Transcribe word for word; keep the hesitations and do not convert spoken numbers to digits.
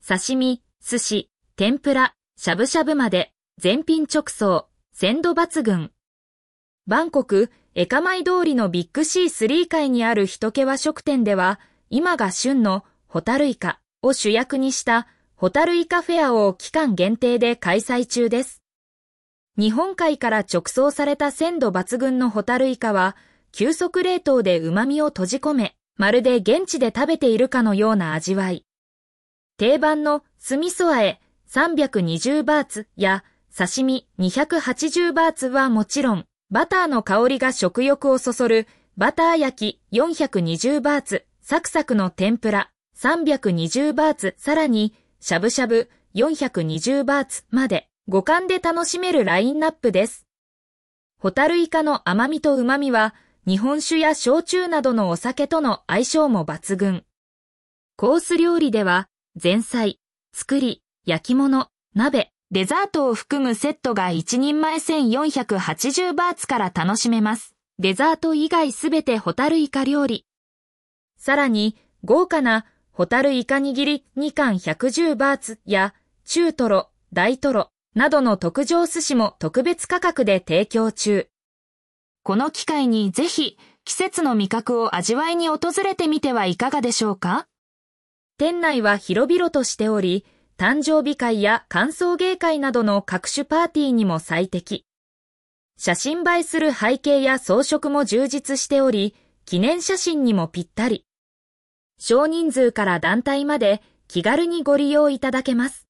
刺身、寿司、天ぷら、しゃぶしゃぶまで、全品直送、鮮度抜群。バンコク、エカマイ通りのビッグシースリー階にあるひとけ和食店では、今が旬のホタルイカを主役にしたホタルイカフェアを期間限定で開催中です。日本海から直送された鮮度抜群のホタルイカは、急速冷凍で旨味を閉じ込め、まるで現地で食べているかのような味わい。定番の酢味噌和えさんびゃくにじゅうバーツや刺身にひゃくはちじゅうバーツはもちろん、バターの香りが食欲をそそるバター焼きよんひゃくにじゅうバーツ、サクサクの天ぷらさんびゃくにじゅうバーツ、さらにしゃぶしゃぶよんひゃくにじゅうバーツまで五感で楽しめるラインナップです。ホタルイカの甘みと旨みは日本酒や焼酎などのお酒との相性も抜群。コース料理では前菜、作り、焼き物、鍋、デザートを含むセットが一人前せんよんひゃくはちじゅうバーツから楽しめます。デザート以外すべてホタルイカ料理。さらに豪華なホタルイカ握りに貫ひゃくじゅうバーツや中トロ、大トロなどの特上寿司も特別価格で提供中。この機会にぜひ季節の味覚を味わいに訪れてみてはいかがでしょうか。店内は広々としており、誕生日会や歓送迎会などの各種パーティーにも最適。写真映えする背景や装飾も充実しており、記念写真にもぴったり。少人数から団体まで気軽にご利用いただけます。